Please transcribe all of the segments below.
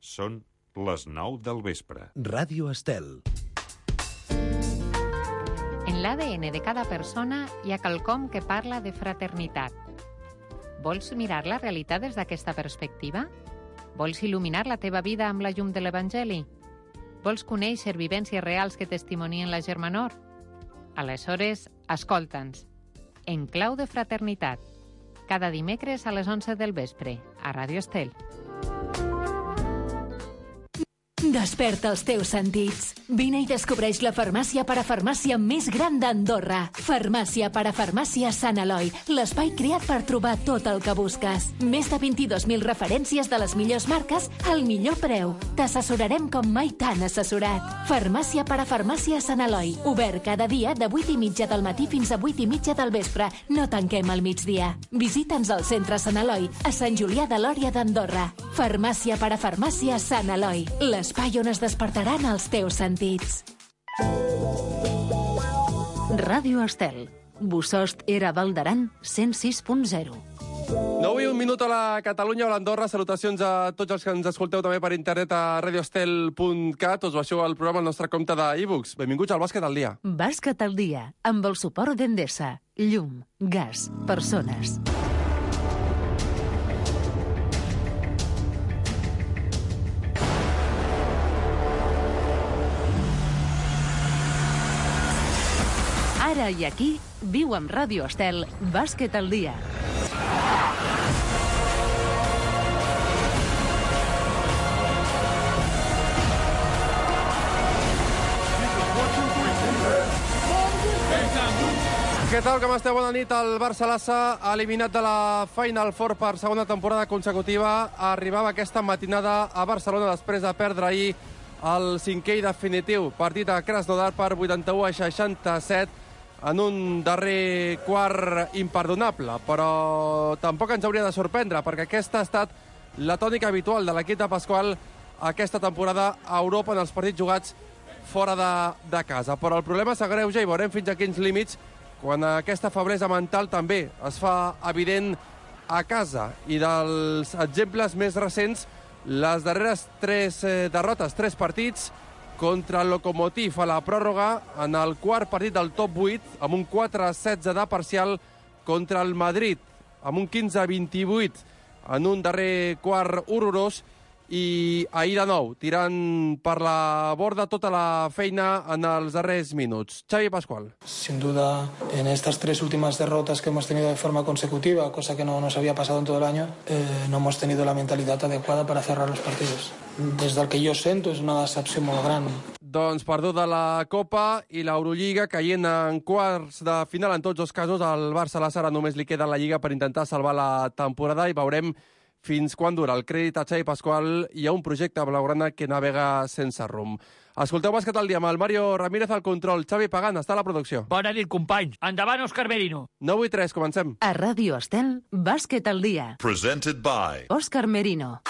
Són les 9 del vespre. Ràdio Estel. En l'ADN de cada persona hi ha quelcom que parla de fraternitat. Vols mirar la realitat des d'aquesta perspectiva? Vols il·luminar la teva vida amb la llum de l'Evangeli? Vols conèixer vivències reals que testimonien la germanor? Aleshores, escolta'ns. En clau de fraternitat. Cada dimecres a les 11 del vespre, a Ràdio Estel. Desperta els teus sentits. Vine i descobreix la farmàcia parafarmàcia més gran d'Andorra. Farmàcia parafarmàcia Sant Eloi, l'espai creat per trobar tot el que busques. Més de 22.000 referències de les millors marques al millor preu. T'assessorarem com mai t'han assessorat. Farmàcia parafarmàcia Sant Eloi, obert cada dia de 8:30 del matí fins a 8:30 del vespre. No tanquem al migdia. Visita'ns al centre Sant Eloi, a Sant Julià de Lòria d'Andorra. Farmàcia parafarmàcia Sant Eloi, l'espai on es despertaran els teus sentits. Ràdio Estel. Bussost era Val d'Aran, 106.0. 9 i 1 minut a la Catalunya o a l'Andorra. Salutacions a tots els que ens escolteu també per internet a radioestel.cat. Us baixeu al programa al nostre compte d'e-books. Benvinguts al Bàsquet al dia. Bàsquet al dia, amb el suport d'Endesa. Llum, gas, persones. Ara i aquí, viu amb Ràdio Estel, Bàsquet al dia. Què tal, com esteu? Bona nit. El Barça-Lassa, eliminat de la Final Four per segona temporada consecutiva, arribava aquesta matinada a Barcelona després de perdre ahir el cinquè i definitiu partit a Krasnodar per 81-67 en un darrer quart imperdonable, però tampoc ens hauria de sorprendre, perquè aquesta ha estat la tònica habitual de l'equip de Pasqual aquesta temporada a Europa en els partits jugats fora de casa. Però el problema s'agreuja i veurem fins a quins límits quan aquesta feblesa mental també es fa evident a casa. I dels exemples més recents, les darreres 3 derrotes, 3 partits contra el Lokomotiv a la pròrroga en el quart partit del top 8 amb un 4-16 de parcial contra el Madrid, amb un 15-28 en un darrer quart horrorós, i ahir de nou, tirant per la borda tota la feina en els darrers minuts. Xavi Pascual. Sin duda, en estas 3 últimas derrotas que hemos tenido de forma consecutiva, cosa que no nos había pasado en todo el año, no hemos tenido la mentalidad adecuada para cerrar los partidos. Des del que jo sento és una decepció molt gran. Doncs perduda la Copa i l'Eurolliga, caient en quarts de final en tots els casos. Al Barça-Lassa ara només li queda la Lliga per intentar salvar la temporada i veurem fins quan dura el crèdit a Xavi Pascual i a un projecte blaugrana que navega sense rumb. Escolteu Bàsquet al dia amb el Mario Ramírez al control. Xavi Pagan està a la producció. Bona nit, companys. Endavant, Òscar Merino. 9 i 3, comencem. A Ràdio Estel, Bàsquet al dia. Presented by Òscar Merino.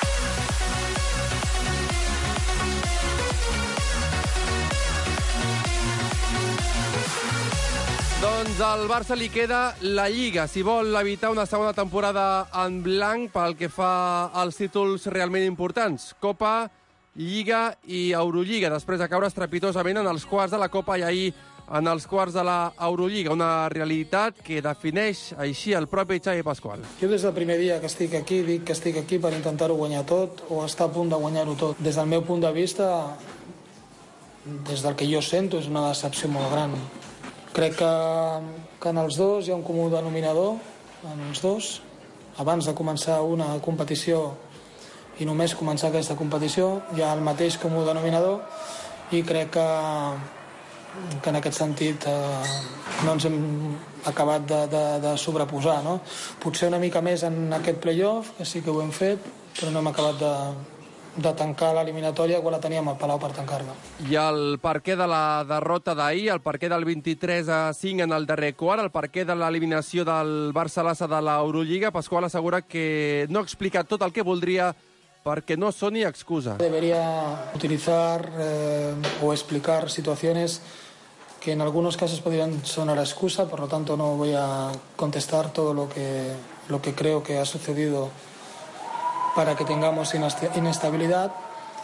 Doncs al Barça li queda la Lliga, si vol evitar una segona temporada en blanc pel que fa als títols realment importants. Copa, Lliga i Eurolliga, després de caure estrepitosament en els quarts de la Copa i ahir en els quarts de la Eurolliga. Una realitat que defineix així el propi Xavi Pascual. Jo des del primer dia que estic aquí dic que estic aquí per intentar-ho guanyar tot o estar a punt de guanyar-ho tot. Des del meu punt de vista, des del que jo sento, és una decepció molt gran. Crec que en els dos hi ha un comú denominador, en els dos. Abans de començar una competició i només començar aquesta competició hi ha el mateix comú denominador i crec que en aquest sentit no ens hem acabat de sobreposar, no? Potser una mica més en aquest playoff, que sí que ho hem fet, però no hem acabat de tancar l'eliminatòria quan la teníem al Palau per tancar-la. I el perquè de la derrota d'ahir, el perquè del 23-5 en el darrer quart, el perquè de l'eliminació del Barça-Lassa de l'Eurolliga, Pascual assegura que no ha explicat tot el que voldria perquè no soni excusa. Debería utilizar o explicar situaciones que en algunos casos podrían sonar a excusa, por lo tanto no voy a contestar todo lo que creo que ha sucedido para que tengamos inestabilidad,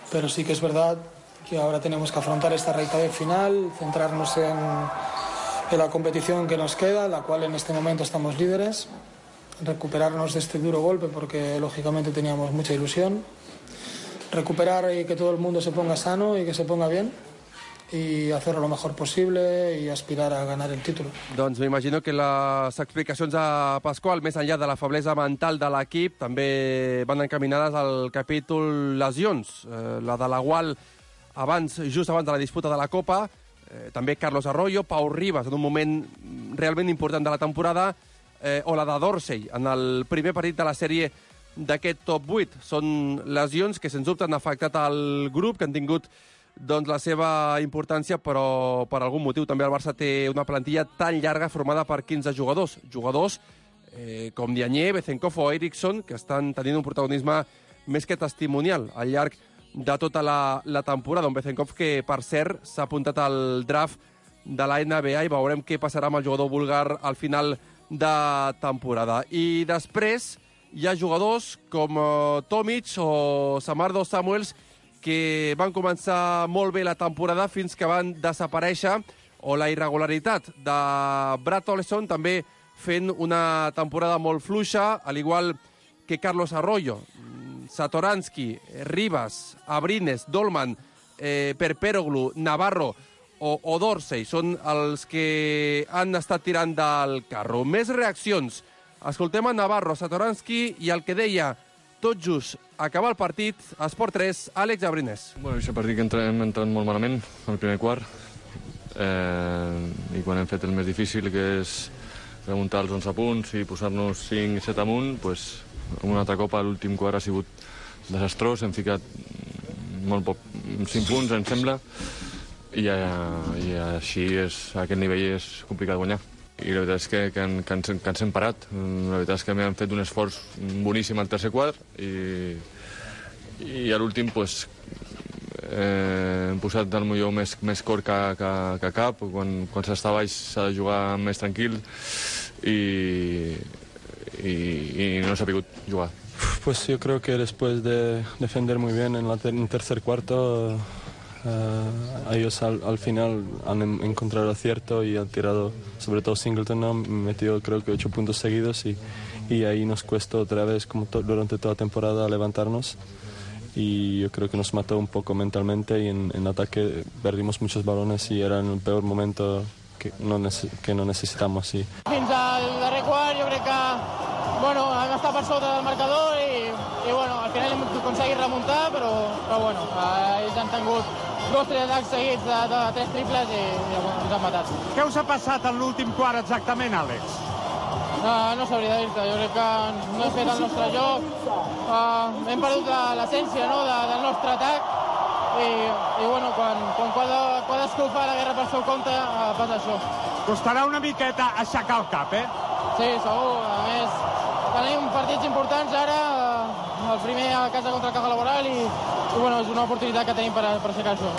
pero sí que es verdad que ahora tenemos que afrontar esta recta de final, centrarnos en la competición que nos queda, la cual en este momento estamos líderes, recuperarnos de este duro golpe porque lógicamente teníamos mucha ilusión, recuperar y que todo el mundo se ponga sano y que se ponga bien i hacerlo lo mejor possible i aspirar a ganar el títol. Doncs m'imagino que les explicacions a Pasqual, més enllà de la feblesa mental de l'equip, també van encaminades al capítol lesions. La de la Gual just abans de la disputa de la Copa, també Carlos Arroyo, Pau Ribas en un moment realment important de la temporada, o la de Dorsey en el primer partit de la sèrie d'aquest top 8. Són lesions que sens dubte han afectat el grup, que han tingut doncs la seva importància, però per algun motiu també el Barça té una plantilla tan llarga formada per 15 jugadors. Jugadors com Diagne, Bezenkov o Eriksson, que estan tenint un protagonisme més que testimonial al llarg de tota la temporada. Un Bezenkov que, per cert, s'ha apuntat al draft de la NBA i veurem què passarà amb el jugador búlgar al final de temporada. I després hi ha jugadors com Tomic o Samardo Samuels que van començar molt bé la temporada fins que van desaparèixer, o la irregularitat de Brad Oleson també fent una temporada molt fluixa, al igual que Carlos Arroyo, Satoransky, Ribas, Abrines, Dolman, Perperoglu, Navarro o Dorsey són els que han estat tirant del carro. Més reaccions. Escoltem a Navarro, Satoransky i el que deia tot just acabar el partit, a Esport 3, Àlex Abrines. Bueno, aquest partit que hem entrat molt malament, al primer quart, i quan hem fet el més difícil, que és remuntar els 11 punts i posar-nos 5-7 amunt, pues, una altra copa a l'últim quart ha sigut desastrós, hem ficat molt poc, 5 punts, em sembla, i així a aquest nivell és complicat guanyar. I la veritat és que ens hem parat. La veritat és que hem fet un esforç boníssim al tercer quart i a l'últim pues, hem posat del millor més cor que cap. Quan s'està baix s'ha de jugar més tranquil i no s'ha pogut jugar. Pues yo creo que después de defender muy bien en el tercer cuarto, ellos al final han encontrado acierto y han tirado, sobre todo Singleton, ¿no? Metió creo que 8 puntos seguidos y ahí nos cuesta otra vez, como durante toda la temporada, levantarnos. Y yo creo que nos mató un poco mentalmente y en ataque perdimos muchos balones y era en el peor momento que no necesitamos. Sí. Fins al darrer quart jo crec que hem estat per sota del marcador i al final hem aconseguit remuntar, però ells han tingut 2 o 3 atacs seguits de 3 triples i ens han matat. Què us ha passat en l'últim quart exactament, Àlex? No sabria dir-te, jo crec que no hem fet el nostre joc, hem perdut l'essència del nostre atac i quan cadascú fa la guerra per seu compte passa això. Costarà una miqueta aixecar el cap, Sí, segur. A més, tenim partits importants ara, el primer a casa contra el Caja Laboral i és una oportunitat que tenim per aixecar això.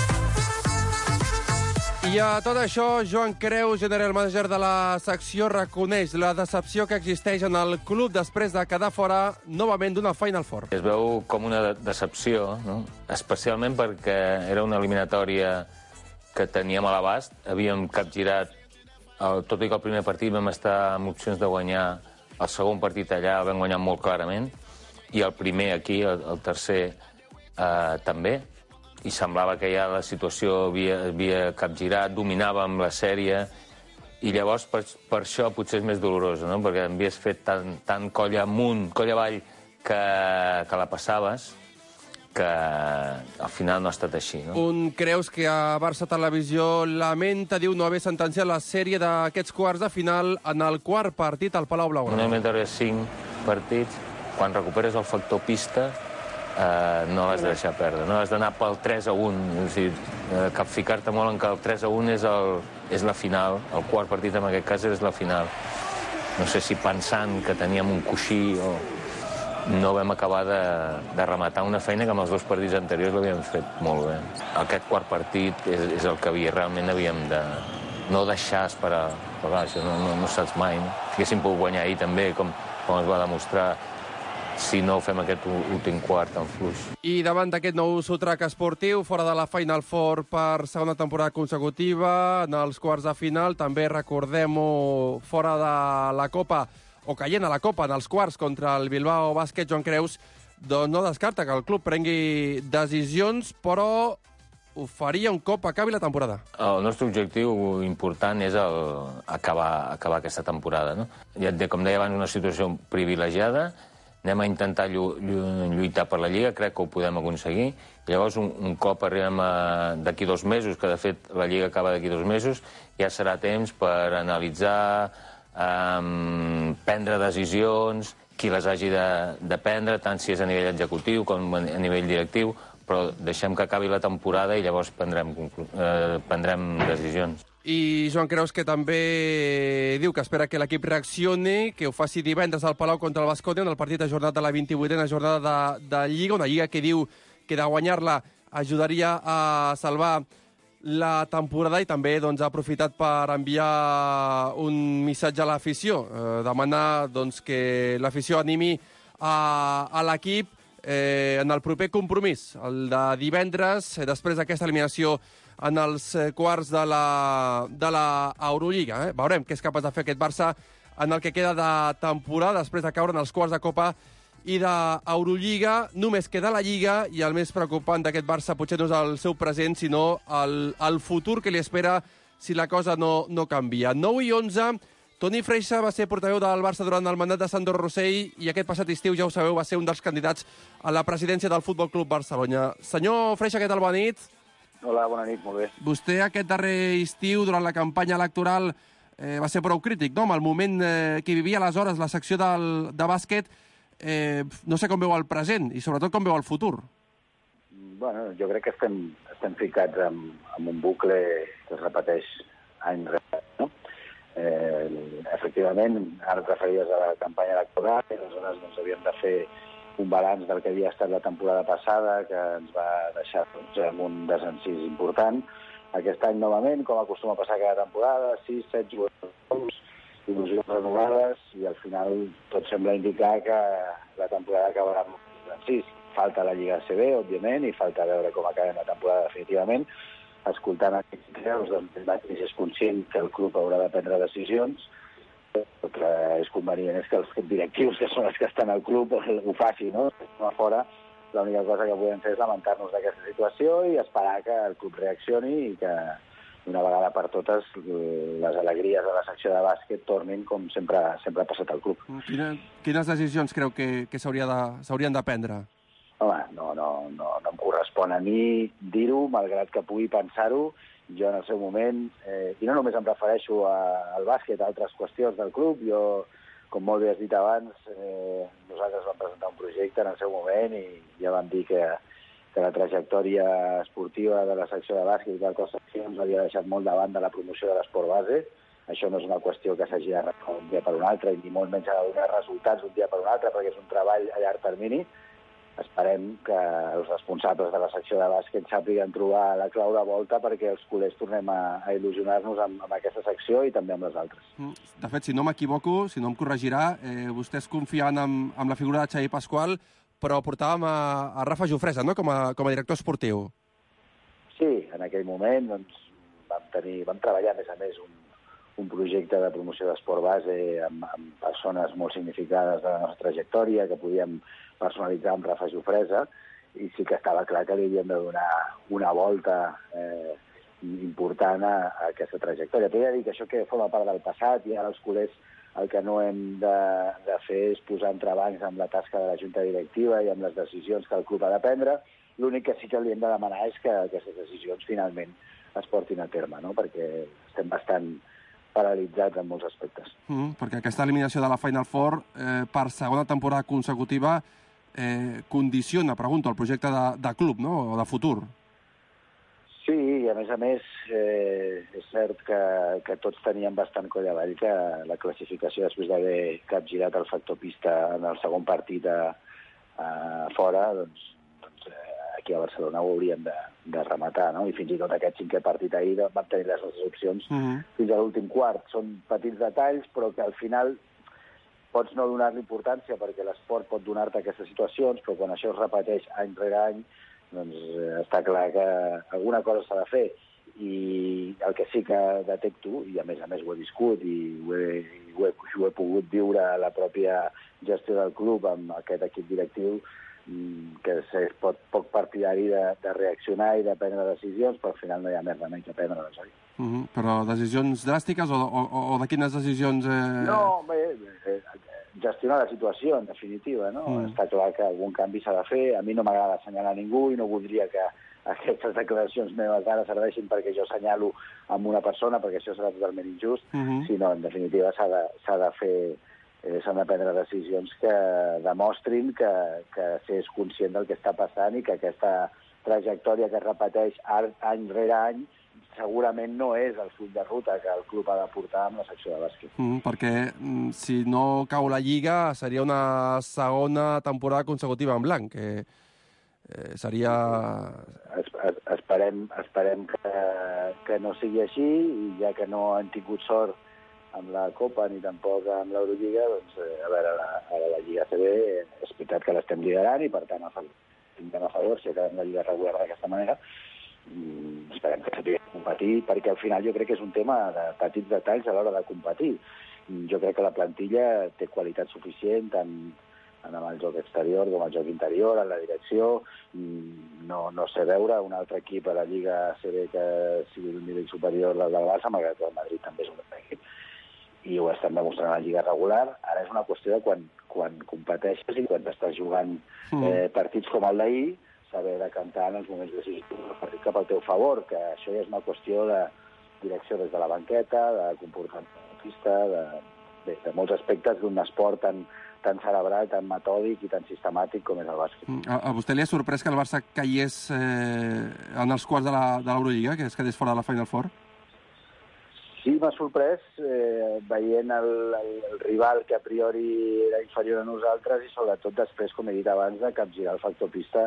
I a tot això, Joan Creus, general manager de la secció, reconeix la decepció que existeix en el club després de quedar fora novament d'una Final Four. Es veu com una decepció, no? Especialment perquè era una eliminatòria que teníem a l'abast, havíem capgirat, tot i que el primer partit vam estar amb opcions de guanyar, el segon partit allà vam guanyar molt clarament, i el primer aquí, el tercer, també, i semblava que ja la situació havia capgirat, dominàvem la sèrie, i llavors per això potser és més dolorosa, no? Perquè havies fet tant colla amunt, colla avall, que la passaves, que al final no ha estat així, no? Un Creus que a Barça Televisió lamenta, diu, no haver sentenciat la sèrie d'aquests quarts de final en el quart partit al Palau Blaugrana. Una eliminatòria de 5 partits, quan recuperes el factor pista, no l'has de deixar perdre, no has d'anar pel 3-1, és a dir, capficar-te molt en que el 3-1 és la final, el quart partit en aquest cas és la final. No sé si pensant que teníem un coixí o no vam acabar de rematar una feina que amb els 2 partits anteriors l'havíem fet molt bé. Aquest quart partit és el que realment havíem de no deixar esperar, però clar, això no saps mai, no? Si haguéssim pogut guanyar ahir també, com es va demostrar, si no fem aquest últim quart en fluix. I davant d'aquest nou sotrac esportiu, fora de la Final Four per segona temporada consecutiva, en els quarts de final, també recordem-ho, fora de la Copa, o caient a la Copa en els quarts contra el Bilbao Bàsquet, Joan Creus, doncs no descarta que el club prengui decisions, però ho faria un cop acabi la temporada. El nostre objectiu important és acabar aquesta temporada. No? Ja et dic, com deia abans, una situació privilegiada. Anem a intentar lluitar per la Lliga, crec que ho podem aconseguir. Llavors, un cop arribem d'aquí 2 mesos, que de fet la Lliga acaba d'aquí 2 mesos, ja serà temps per analitzar, prendre decisions, qui les hagi de prendre, tant si és a nivell executiu com a nivell directiu, però deixem que acabi la temporada i llavors prendrem decisions. I Joan Creus, que també diu que espera que l'equip reaccioni, que ho faci divendres al Palau contra el Baskonia, en el partit ajornat de la 28a jornada de Lliga, una Lliga que diu que de guanyar-la ajudaria a salvar la temporada, i també ha aprofitat per enviar un missatge a l'afició, demanar que l'afició animi a l'equip en el proper compromís, el de divendres, després d'aquesta eliminació en els quarts de la Eurolliga. Veurem què és capaç de fer aquest Barça en el que queda de temporada, després de caure en els quarts de Copa i d'Eurolliga. Només queda la Lliga, i el més preocupant d'aquest Barça potser no és el seu present, sinó el futur que li espera si la cosa no canvia. 9 i 11, Toni Freixa va ser portaveu del Barça durant el mandat de Sandro Rosell i aquest passat estiu, ja ho sabeu, va ser un dels candidats a la presidència del Futbol Club Barcelona. Senyor Freixa, què tal? Bona nit. Hola, bona nit, molt bé. Vostè aquest darrer estiu, durant la campanya electoral, va ser prou crític, no?, amb el moment que vivia aleshores la secció de bàsquet. No sé com veu el present i sobretot com veu el futur. Bueno, jo crec que estem ficats en un bucle que es repeteix any rere, no? Efectivament, ara et referies a la campanya electoral, i aleshores havíem de fer un balanç del que havia estat la temporada passada, que ens va deixar amb un desencís important. Aquest any, novament, com acostuma a passar cada temporada, 6, 7 jugadors, il·lusions renovades, i al final tot sembla indicar que la temporada acabarà amb un desencís. Falta la Lliga ACB, òbviament, i falta veure com acabem la temporada definitivament. Escoltant aquests creus, doncs és conscient que el club haurà de prendre decisions. El que és convenient és que els directius, que són els que estan al club, ho facin, no? A fora, l'única cosa que podem fer és lamentar-nos d'aquesta situació i esperar que el club reaccioni i que d'una vegada per totes les alegries de la secció de bàsquet tornin com sempre ha passat al club. Quines decisions creu que s'haurien de prendre? Home, no em correspon a mi dir-ho, malgrat que pugui pensar-ho. Jo en el seu moment, i no només em refereixo al bàsquet, a altres qüestions del club, jo, com molt bé has dit abans, nosaltres vam presentar un projecte en el seu moment i ja vam dir que la trajectòria esportiva de la secció de bàsquet i d'altres seccions havia deixat molt davant de la promoció de l'esport base. Això no és una qüestió que s'hagi d'arreglar un dia per un altre, i ni molt menys ha de donar resultats un dia per un altre, perquè és un treball a llarg termini. Esperem que els responsables de la secció de bàsquet sàpiguen trobar la clau de volta perquè els culers tornem a il·lusionar-nos amb aquesta secció i també amb les altres. De fet, si no m'equivoco, si no em corregirà, vostès confien en la figura de Xavi Pasqual, però portàvem a Rafa Jofresa, no?, com a director esportiu. Sí, en aquell moment doncs, vam treballar, a més, un projecte de promoció d'esport base amb persones molt significades de la nostra trajectòria que podíem personalitzar amb Rafa Jofresa, i sí que estava clar que li havíem de donar una volta important a aquesta trajectòria. Però ja dic que això que forma part del passat, i ara els culers el que no hem de fer és posar entrebancs amb la tasca de la Junta Directiva i amb les decisions que el club ha de prendre. L'únic que sí que li hem de demanar és que aquestes decisions finalment es portin a terme, no? Perquè estem bastant paralitzats en molts aspectes. Perquè aquesta eliminació de la Final Four per segona temporada consecutiva condiciona, pregunto, el projecte de club, no?, o de futur. Sí, i a més és cert que tots teníem bastant coll avall que la classificació, després d'haver capgirat el factor pista en el segon partit fora, doncs aquí a Barcelona ho hauríem de rematar, no? I fins i tot aquest 5è partit ahir vam tenir les nostres opcions fins a l'últim quart. Són petits detalls, però que al final pots no donar-li importància perquè l'esport pot donar-te aquestes situacions, però quan això es repeteix any rere any, doncs està clar que alguna cosa s'ha de fer. I el que sí que detecto, i a més ho he viscut i ho he pogut viure a la pròpia gestió del club amb aquest equip directiu, que és poc partidari de reaccionar i de prendre decisions, però al final no hi ha més remei que prendre-les, oi? Però decisions dràstiques o de quines decisions... No, gestionar la situació, en definitiva, no? Està clar que algun canvi s'ha de fer. A mi no m'agrada assenyalar ningú i no voldria que aquestes declaracions meves ara serveixin perquè jo assenyalo amb una persona, perquè això serà totalment injust, sinó, en definitiva, s'han de prendre decisions que demostrin que s'és conscient del que està passant i que aquesta trajectòria que es repeteix any rere any segurament no és el full de ruta que el club ha de portar amb la secció de bàsquet. Perquè si no cau la Lliga seria una segona temporada consecutiva en blanc, que seria... Esperem que no sigui així, i ja que no han tingut sort amb la Copa ni tampoc amb l'Eurolliga, doncs a veure, ara la Lliga CB és veritat que l'estem liderant i per tant tinguem a favor si acabem la Lliga regular d'aquesta manera. Esperem que sapiguem competir, perquè al final jo crec que és un tema de petits detalls a l'hora de competir. Jo crec que la plantilla té qualitat suficient tant en el joc exterior com el joc interior, en la direcció. No sé veure un altre equip a la Lliga CB que sigui d'un nivell superior al del Barça, malgrat que el Madrid també és un altre equip. I ho estan demostrant a la Lliga regular. Ara és una qüestió de quan competeixes i quan estàs jugant partits com el d'ahir, saber decantar en els moments decisius del partit cap al teu favor, que això ja és una qüestió de direcció des de la banqueta, de comportament de pista, de molts aspectes d'un esport tan cerebral, tan metòdic i tan sistemàtic com és el bàsquet. A vostè li ha sorprès que el Barça caigués en els quarts de l'Eurolliga, que es quedés fora de la Final Four? Sí, m'ha sorprès veient el rival que a priori era inferior a nosaltres i sobretot després, com he dit abans, de capgirar el factor pista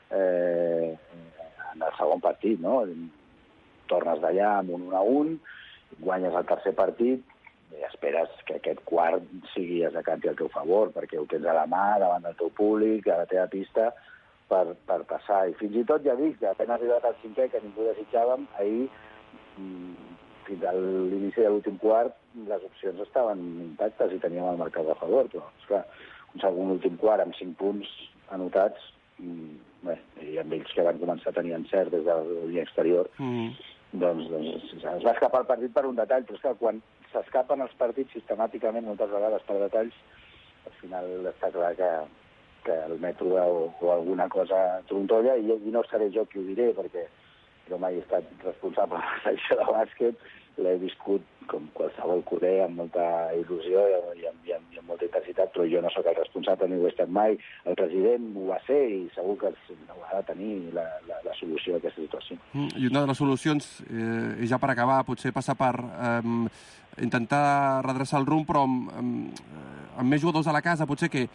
en el segon partit, no? Tornes d'allà amb un 1-1, guanyes el tercer partit i esperes que aquest quart es decanti al teu favor, perquè ho tens a la mà davant del teu públic, a la teva pista, per passar. I fins i tot, ja dic, que apenas arribat al cinquè, que ningú desitjàvem, ahir, fins a l'inici de l'últim quart, les opcions estaven intactes i teníem el marcador a favor, però, esclar, un segon últim quart amb 5 punts anotats, i amb ells que van començar a tenir encert des de la línia exterior, doncs es va escapar el partit per un detall, però és que quan s'escapen els partits sistemàticament moltes vegades per detalls, al final està clar que el mètode o alguna cosa trontolla, i no seré jo qui ho diré, perquè jo mai he estat responsable de la secció de bàsquet, l'he viscut com qualsevol culer amb molta il·lusió i amb molta intensitat, però jo no sóc el responsable ni ho he estat mai. El president ho va ser i segur que ha de tenir la solució a aquesta situació. I una de les solucions, i ja per acabar, potser passar per intentar redreçar el rumb, però amb més jugadors a la casa, potser que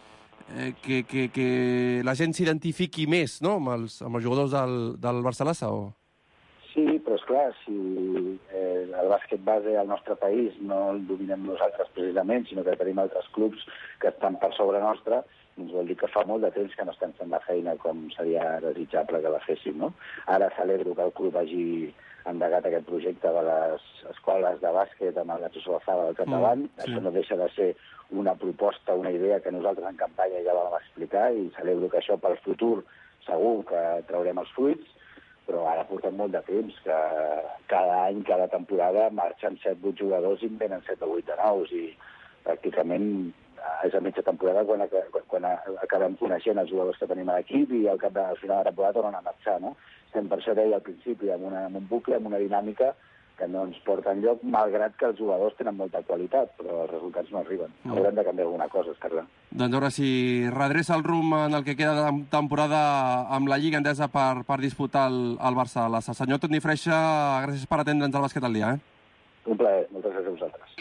la gent s'identifiqui més, no?, amb els jugadors del Barça-Lassa, o...? Sí, però esclar, si el bàsquet base al nostre país no el dominem nosaltres precisament, sinó que tenim altres clubs que estan per sobre nostre, doncs vol dir que fa molt de temps que no estem fent la feina com seria desitjable que la féssim, no? Ara celebro que el club hagi endegat aquest projecte de les escoles de bàsquet amb el Nacho Solazaba al capdavant. Això no deixa de ser una proposta, una idea que nosaltres en campanya ja vam explicar, i celebro que això pel futur segur que traurem els fruits, però ara portem molt de temps que cada any, cada temporada, marxen 7-8 jugadors i en venen 7 o 8 de nous, i pràcticament és a mitja temporada quan acabem coneixent els jugadors que tenim a l'equip i al final de la temporada tornen a marxar, no? Estem, per això deia al principi, amb un bucle, amb una dinàmica que no ens porta enlloc, malgrat que els jugadors tenen molta qualitat, però els resultats no arriben. Haurem de canviar alguna cosa, està clar. Doncs a veure si redreça el rumb en el que queda de temporada amb la Lliga Endesa per disputar el Barça-Lassa. Senyor Toni Freixa, gràcies per atendre'ns al Bàsquet al Dia. Un plaer, moltes gràcies a vosaltres.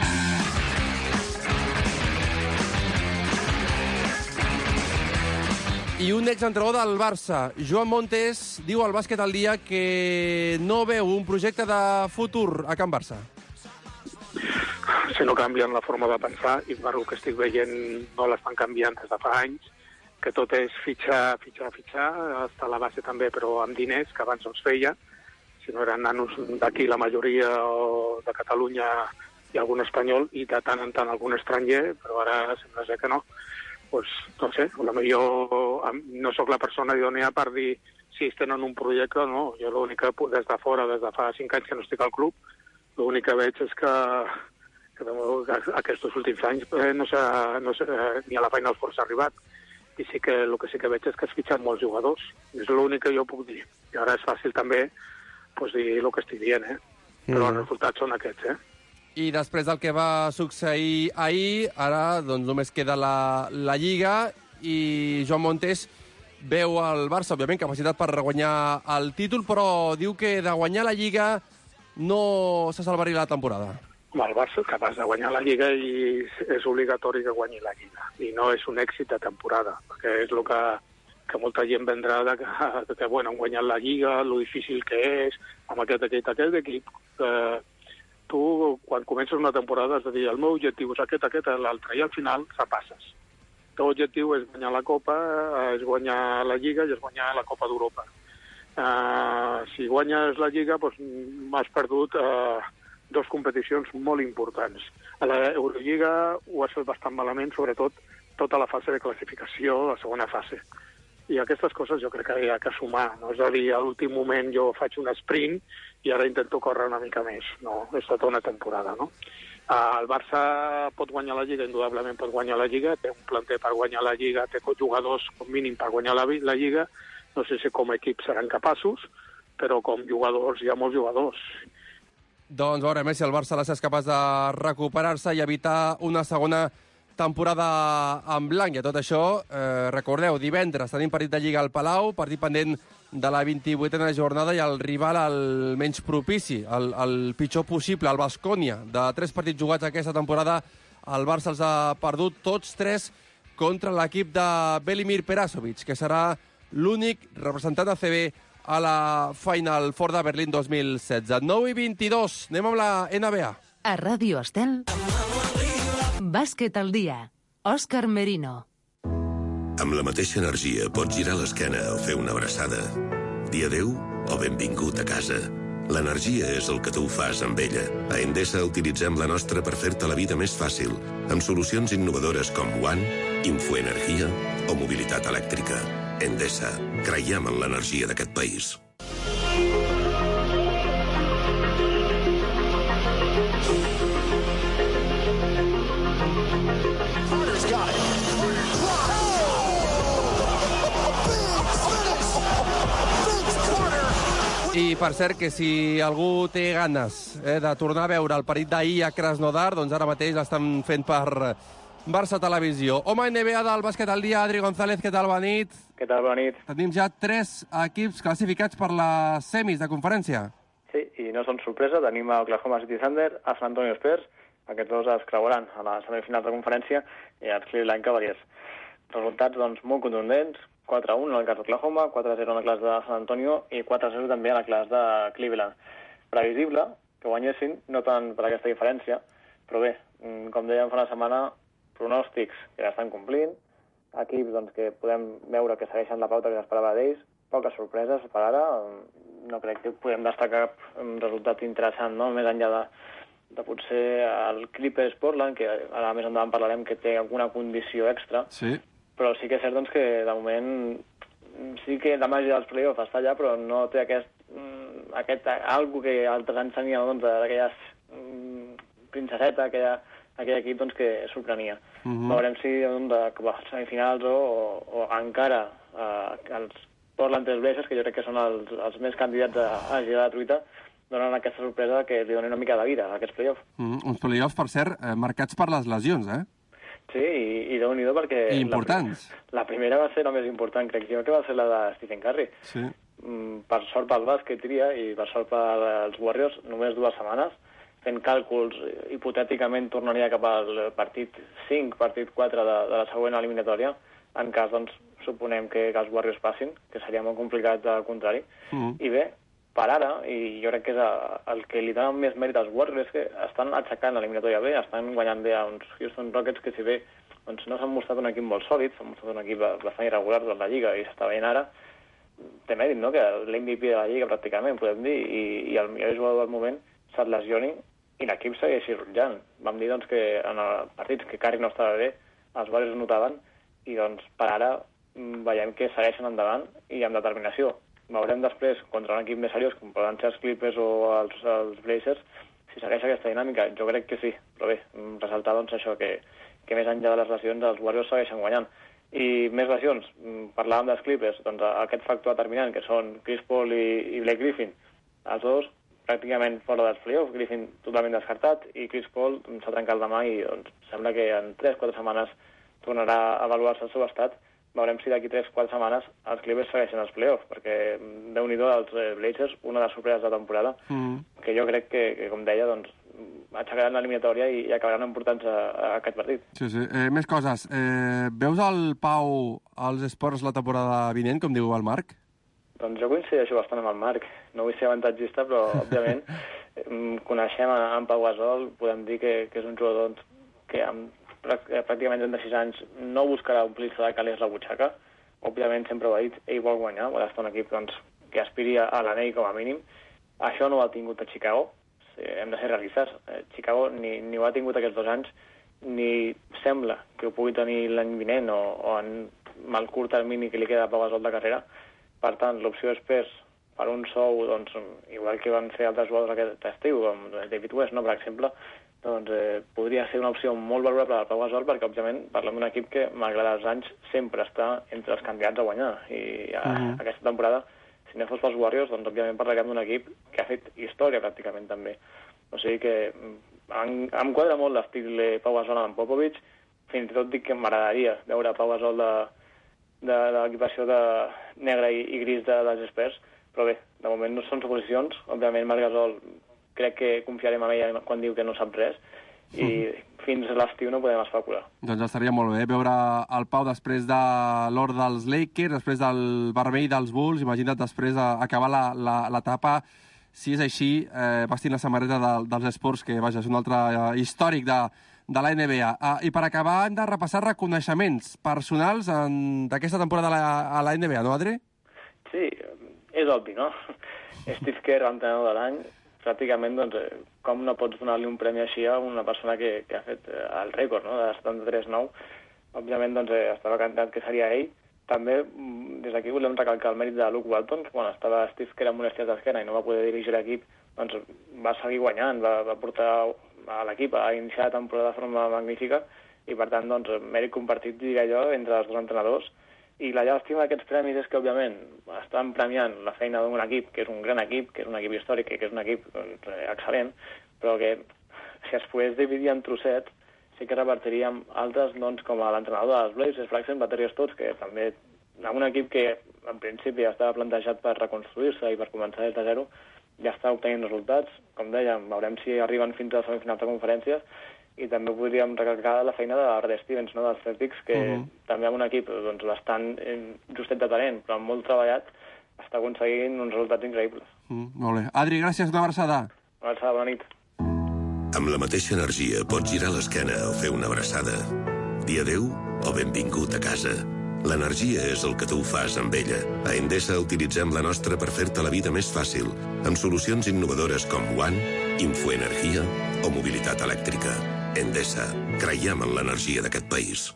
I un exentrenador del Barça, Joan Montes, diu al Bàsquet al Dia que no veu un projecte de futur a Can Barça. si no canvien la forma de pensar, i per el que estic veient no l'estan canviant des de fa anys, que tot és fitxar, està a la base també, però amb diners, que abans no es feia, si no eren nanos d'aquí la majoria, o de Catalunya i algun espanyol, i de tant en tant algun estranger, però ara sembla ser que no. Pues, no sé, potser no sóc la persona idònia per dir si tenen un projecte o no. Jo l'únic que, des de fora, des de fa 5 anys que no estic al club, l'únic que veig és que aquests últims anys no sé, ni a la Final Four s'ha arribat. I sí que el que sí que veig és que es fitxen molts jugadors. És l'únic que jo puc dir. I ara és fàcil també dir el que estic dient, però els resultats són aquests, I després del que va succeir ahir, ara doncs només queda la Lliga i Joan Montes veu el Barça, òbviament, capacitat per guanyar el títol, però diu que de guanyar la Lliga no se salvaria la temporada. El Barça és capaç de guanyar la Lliga i és obligatori que guanyi la Lliga. I no és un èxit de temporada, perquè és el que molta gent vendrà que bueno, han guanyat la Lliga, lo difícil que és, amb aquest equip. Tu, quan comences una temporada, has de dir el meu objectiu és aquest, l'altre, i al final passes. El teu objectiu és guanyar la Copa, és guanyar la Lliga i és guanyar la Copa d'Europa. Si guanyes la Lliga, doncs has perdut 2 competicions molt importants. A l'Eurolliga ho has fet bastant malament, sobretot tota la fase de classificació, la segona fase. I aquestes coses jo crec que hi ha que sumar. No és a dir, a l'últim moment jo faig un sprint i ara intento córrer una mica més. No, és tota una temporada, no? El Barça pot guanyar la Lliga, indudablement pot guanyar la Lliga, té un planter per guanyar la Lliga, té jugadors com mínim per guanyar la Lliga. No sé si com a equip seran capaços, però com jugadors hi ha molts jugadors. Doncs veurem si el Barça és capaç de recuperar-se i evitar una segona temporada en blanc. I a tot això, recordeu, divendres tenim partit de Lliga al Palau, partit pendent de la 28a jornada i el rival el menys propici, el pitjor possible, el Baskonia. De 3 partits jugats aquesta temporada, el Barça els ha perdut tots 3 contra l'equip de Velimir Perasovic, que serà l'únic representant de CB a la Final Four de Berlín 2016. 9:22, anem amb la NBA. A Ràdio Estel, Bàsquet al dia. Òscar Merino. Amb la mateixa energia pots girar l'esquena o fer una abraçada. Dir adéu o benvingut a casa. L'energia és el que tu fas amb ella. A Endesa utilitzem la nostra per fer-te la vida més fàcil, amb solucions innovadores com One, Infoenergia o mobilitat elèctrica. Endesa. Creiem en l'energia d'aquest país. I, per cert, que si algú té ganes de tornar a veure el partit d'ahir a Krasnodar, doncs ara mateix l'estan fent per Barça Televisió. Home, NBA del bàsquet al dia, Adri González, què tal, bona nit? Què tal, bona nit? Tenim ja 3 equips classificats per les semis de conferència. Sí, i no són sorpresa, tenim a Oklahoma City Thunder, a San Antonio Spurs, aquests dos es creuaran a la semifinal de conferència, i els Cleveland Cavaliers. Resultats, doncs, molt contundents, 4-1 en el cas d'Oklahoma, 4-0 en el cas de San Antonio i 4-0 també en el cas de Cleveland. Previsible que guanyessin, no tant per aquesta diferència, però bé, com dèiem fa una setmana, pronòstics que ja estan complint, equips doncs, que podem veure que segueixen la pauta que s'esperava d'ells, poques sorpreses per ara, no crec que podem destacar un resultat interessant, no? Més enllà de potser el Clippers Portland, que ara més endavant parlarem que té alguna condició extra, sí. Però sí que és cert doncs, que de moment sí que la màgia dels play-offs està allà, però no té aquest algo que altres anys tenia, doncs, d'aquelles princeseta, aquell equip doncs, que sorprenia. Veurem si cap a semifinals o encara els Portland Trail Blazers, que jo crec que són els més candidats a girar la truita, donen aquesta sorpresa que li donen una mica de vida a aquests play-offs. Uns play-offs, per cert, marcats per les lesions, Sí, i Déu-n'hi-do perquè... I importants. La primera va ser la més important, crec que va ser la de Stephen Curry. Sí. Per sort pel bàsquet, diria, i per sort pels Warriors, només 2 setmanes, fent càlculs, hipotèticament tornaria cap al partit 5, partit 4 de la següent eliminatòria, en cas, doncs, suponem que els Warriors passin, que seria molt complicat al contrari. I bé, per ara, i jo crec que és el que li dona més mèrit als Warriors, és que estan aixecant l'eliminatòria bé, estan guanyant bé a uns Houston Rockets que, si bé doncs no s'han mostrat un equip molt sòlid, s'han mostrat un equip bastant irregular de la Lliga, i s'està veient ara, té mèrit, no?, que l'MVP de la Lliga, pràcticament, podem dir, i el millor jugador del moment se't lesioni, i l'equip segueixi rotjant. Vam dir doncs, que en els partits que Curry no estava bé, els Warriors ho notaven, i doncs per ara veiem que segueixen endavant i amb determinació. Veurem després, contra un equip més seriós, com poden ser els Clippers o els Blazers, si segueix aquesta dinàmica. Jo crec que sí, però bé, ressaltar doncs, això, que més enllà de les lesions els Warriors segueixen guanyant. I més lesions, parlàvem dels Clippers, doncs aquest factor determinant, que són Chris Paul i Blake Griffin, els dos pràcticament fora dels playoffs, Griffin totalment descartat, i Chris Paul s'ha trencat la mà i doncs, sembla que en 3-4 setmanes tornarà a avaluar-se el seu estat. Veurem si d'aquí 3-4 setmanes els Clippers segueixen els playoffs, perquè Déu-n'hi-do els Blazers, una de les sorpreses de la temporada, que jo crec que com deia, doncs, aixecaran l'eliminatòria i acabaran emportant-se a aquest partit. Sí. Més coses. Veus el Pau als esports la temporada vinent, com diu el Marc? Doncs jo coincideixo bastant amb el Marc. No vull ser avantatgista, però, òbviament, coneixem en Pau Gasol, podem dir que és un jugador doncs, que amb pràcticament 36 anys no buscarà omplir-se de calés la butxaca. Òbviament, sempre ho ha dit, ell vol guanyar, vol estar un equip doncs, que aspiri a l'anell com a mínim. Això no ho ha tingut a Chicago, hem de ser realistes. Chicago ni ho ha tingut aquests 2 anys, ni sembla que ho pugui tenir l'any vinent o en el curt termini que li queda a Pau Gasol de carrera. Per tant, l'opció Spurs per un sou, doncs, igual que van fer altres jugadors aquest estiu, com David West, no, per exemple, doncs podria ser una opció molt valorable del Pau Gasol, perquè, òbviament, parlem d'un equip que, malgrat els anys, sempre està entre els candidats a guanyar. I aquesta temporada, si no fos pels Warriors, doncs, òbviament, parlarem d'un equip que ha fet història, pràcticament, també. O sigui que em quadra molt l'estil Pau Gasol amb Popovich. Fins i tot dic que m'agradaria veure Pau Gasol de l'equipació de negre i gris dels Spurs, però bé, de moment no són suposicions. Òbviament, Marc Gasol crec que confiarem en ella quan diu que no sap res, i fins a l'estiu no podem especular. Doncs estaria molt bé veure el Pau després de l'or dels Lakers, després del vermell dels Bulls, imagina't després acabar l'etapa, si és així, vestint la samarreta dels esports, que vaja, és un altre històric de la NBA. I per acabar hem de repassar reconeixements personals d'aquesta temporada a la NBA, no, Adri? Sí, és obvi, no? Steve Kerr, entrenador de l'any, pràcticament, doncs, com no pots donar-li un premi així a una persona que ha fet el rècord, no?, de 73-9. Òbviament, doncs, estava cantat que seria ell. També, des d'aquí volem recalcar el mèrit de Luke Walton, que quan estava Steve Kerr amb molèsties d'esquena i no va poder dirigir l'equip, doncs va seguir guanyant, va portar a l'equip a iniciar la temporada de forma magnífica, i per tant, doncs, mèrit compartit, diria jo, entre els dos entrenadors. I la llàstima d'aquests premis és que, òbviament, estan premiant la feina d'un equip, que és un gran equip, que és un equip històric, que és un equip excel·lent, però que si es pogués dividir en trossets, sí que revertiríem altres, doncs, com l'entrenador dels Blazers, per exemple, Terry Stotts, que també, amb un equip que, en principi, estava plantejat per reconstruir-se i per començar des de zero, ja està obtenint resultats. Com dèiem, veurem si arriben fins a la semifinal de conferències, i també podríem recalcar la feina de Brad Stevens, no?, dels Celtics, que també amb un equip doncs, bastant justet de talent, però molt treballat, està aconseguint uns resultats increïbles. Molt bé. Adri, gràcies, una abraçada. Una abraçada, bona nit. Amb la mateixa energia pots girar l'esquena o fer una abraçada. Dir adéu o benvingut a casa. L'energia és el que tu fas amb ella. A Endesa utilitzem la nostra per fer-te la vida més fàcil, amb solucions innovadores com One, Infoenergia o mobilitat elèctrica. Endesa. Creiem en l'energia d'aquest país.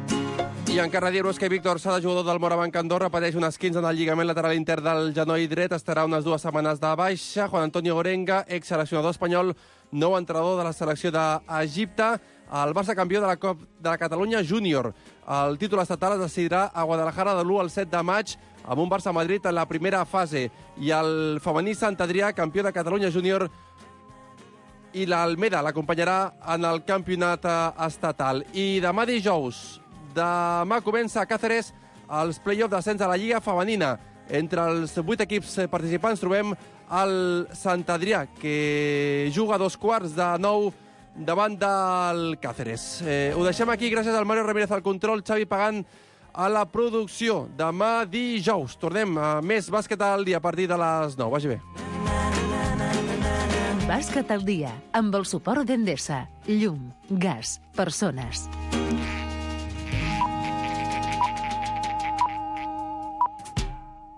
I encara dir-vos que Víctor Sada, jugador del Morabanc Andorra, pateix un esquinç en el lligament lateral intern del genoll dret. Estarà unes 2 setmanes de baixa. Juan Antonio Orenga, ex-seleccionador espanyol, nou entrenador de la selecció d'Egipte. El Barça campió de la Catalunya Júnior. El títol estatal es decidirà a Guadalajara de l'1 al 7 de maig, amb un Barça-Madrid en la primera fase. I el femení Sant Adrià, campió de Catalunya Júnior, i l'Almeda l'acompanyarà en el campionat estatal. I demà dijous, comença a Càceres els play-offs d'ascens a la Lliga Femenina. Entre els 8 equips participants trobem el Sant Adrià, que juga a 2:15 davant del Càceres. Ho deixem aquí, gràcies al Mario Ramírez al control, Xavi Pagant a la producció. Demà dijous tornem a més bàsquet al dia a partir de les 9. Vagi bé. Bàsquet al dia, amb el suport d'Endesa. Llum, gas, persones.